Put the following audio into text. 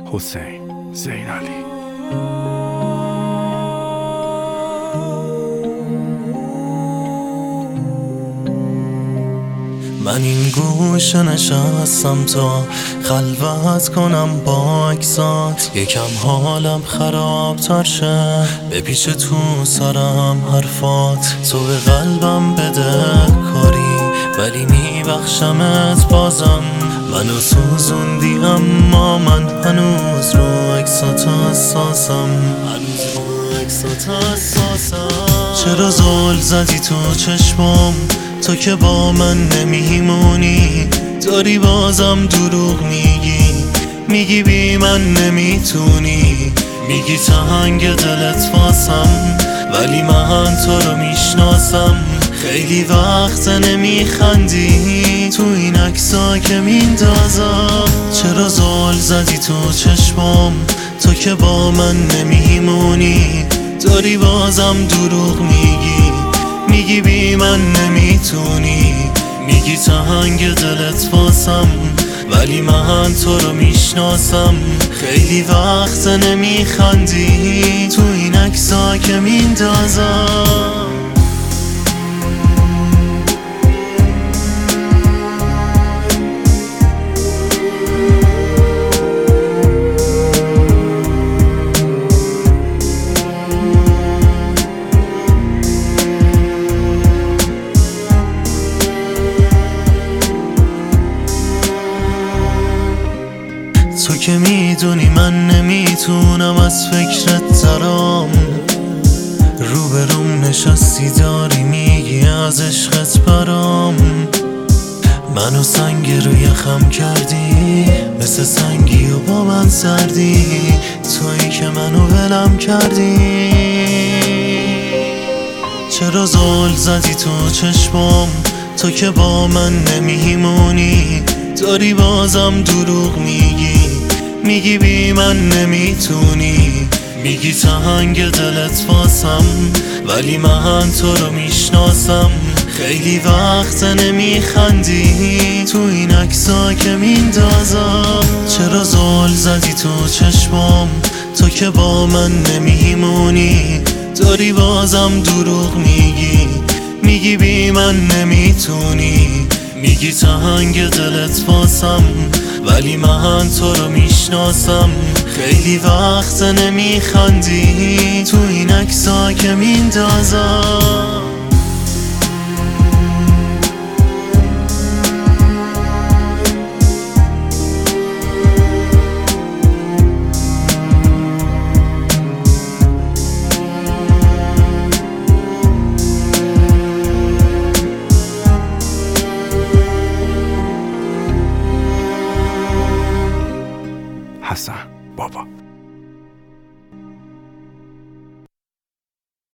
حسین زین علی. من این گوشه نشستم تا خلوت کنم با اکسات، یکم حالم خرابتر شه بپیچ تو سرم حرفات. تو به قلبم بده کاری ولی میبخشمت بازم. منو سوزوندی اما من هنوز رو اکسات حساسم. چرا زل زدی تو چشمم؟ تو که با من نمیمونی، داری بازم دروغ میگی بی من نمیتونی. میگی تنگ دلت واسم ولی من تو رو میشناسم. خیلی وقت نمیخندی تو این عکسا که میندازم. چرا زل زدی تو چشمم؟ تو که با من نمیمونی، داری بازم دروغ میگی بی من نمیتونی. میگی تنگ دلت واسم ولی من تو رو میشناسم. خیلی وقت نمیخندی تو این عکسا که میندازم. تو که میدونی من نمیتونم از فکرت ترام. روبروم نشستی داری میگی از عشقت برام. منو سنگ روی خم کردی، مثل سنگی و با من سردی. تویی که منو ولم کردی. چرا زل زدی تو چشمم؟ تو که با من نمیمونی، داری بازم دروغ میگی بی من نمیتونی. میگی تنگ دلت واسم ولی من تو رو میشناسم. خیلی وقت نمیخندی تو این عکسا که میندازم. چرا زل زدی تو چشمم؟ تو که با من نمیمونی، داری بازم دروغ میگی بی من نمیتونی. میگی تنگ دلت واسم ولی من تو رو میشناسم. خیلی وقت نمیخندی تو این عکسا که میندازم. حسن بابا.